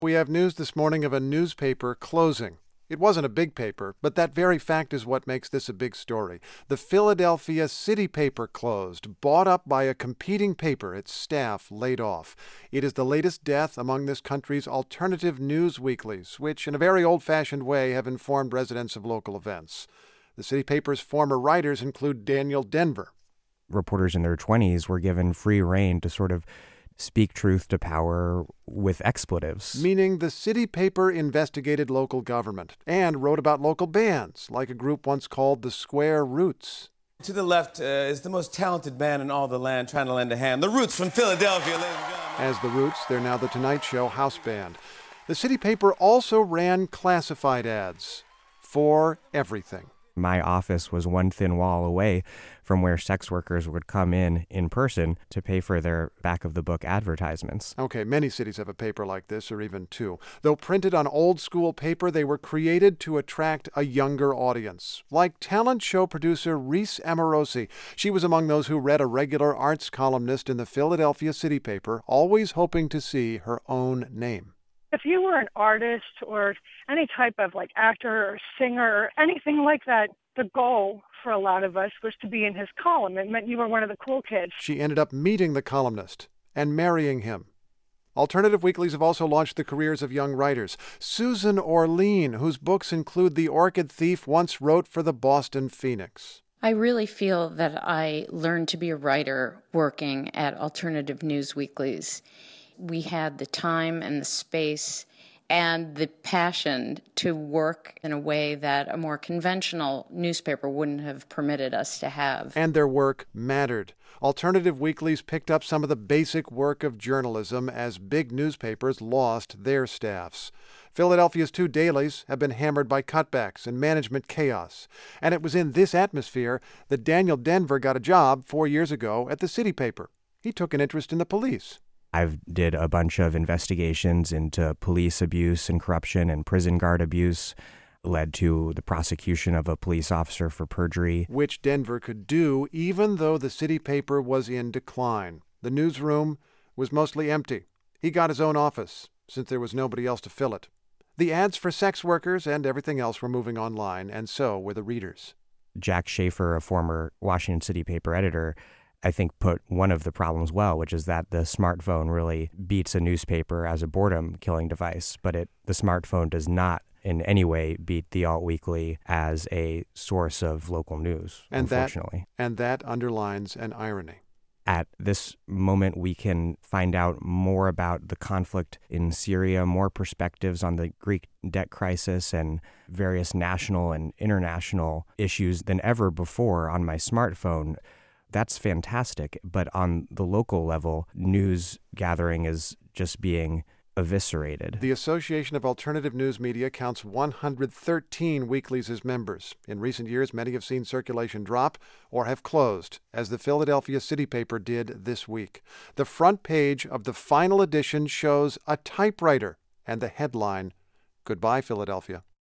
We have news this morning of a newspaper closing. It wasn't a big paper, but that very fact is what makes this a big story. The Philadelphia City Paper closed, bought up by a competing paper, its staff laid off. It is the latest death among this country's alternative news weeklies, which in a very old-fashioned way have informed residents of local events. The City Paper's former writers include Daniel Denvir. Reporters in their 20s were given free rein to sort of speak truth to power with expletives. Meaning the City Paper investigated local government and wrote about local bands, like a group once called the Square Roots. To the left is the most talented band in all the land trying to lend a hand. The Roots from Philadelphia, ladies and gentlemen. As the Roots, they're now the Tonight Show house band. The City Paper also ran classified ads for everything. My office was one thin wall away from where sex workers would come in person to pay for their back-of-the-book advertisements. Okay, many cities have a paper like this, or even two. Though printed on old-school paper, they were created to attract a younger audience, like talent show producer Reese Amorosi. She was among those who read a regular arts columnist in the Philadelphia City Paper, always hoping to see her own name. If you were an artist or any type of actor or singer or anything like that, the goal for a lot of us was to be in his column. It meant you were one of the cool kids. She ended up meeting the columnist and marrying him. Alternative weeklies have also launched the careers of young writers. Susan Orlean, whose books include The Orchid Thief, once wrote for the Boston Phoenix. I really feel that I learned to be a writer working at alternative news weeklies. We had the time and the space and the passion to work in a way that a more conventional newspaper wouldn't have permitted us to have. And their work mattered. Alternative weeklies picked up some of the basic work of journalism as big newspapers lost their staffs. Philadelphia's two dailies have been hammered by cutbacks and management chaos. And it was in this atmosphere that Daniel Denvir got a job 4 years ago at the City Paper. He took an interest in the police. I've did a bunch of investigations into police abuse and corruption and prison guard abuse, led to the prosecution of a police officer for perjury. Which Denvir could do even though the City Paper was in decline. The newsroom was mostly empty. He got his own office, since there was nobody else to fill it. The ads for sex workers and everything else were moving online, and so were the readers. Jack Schaefer, a former Washington City Paper editor, I think put one of the problems well, which is that the smartphone really beats a newspaper as a boredom-killing device, but the smartphone does not in any way beat the Alt Weekly as a source of local news, unfortunately. And that underlines an irony. At this moment, we can find out more about the conflict in Syria, more perspectives on the Greek debt crisis and various national and international issues than ever before on my smartphone. That's fantastic, but on the local level, news gathering is just being eviscerated. The Association of Alternative News Media counts 113 weeklies as members. In recent years, many have seen circulation drop or have closed, as the Philadelphia City Paper did this week. The front page of the final edition shows a typewriter and the headline, "Goodbye, Philadelphia."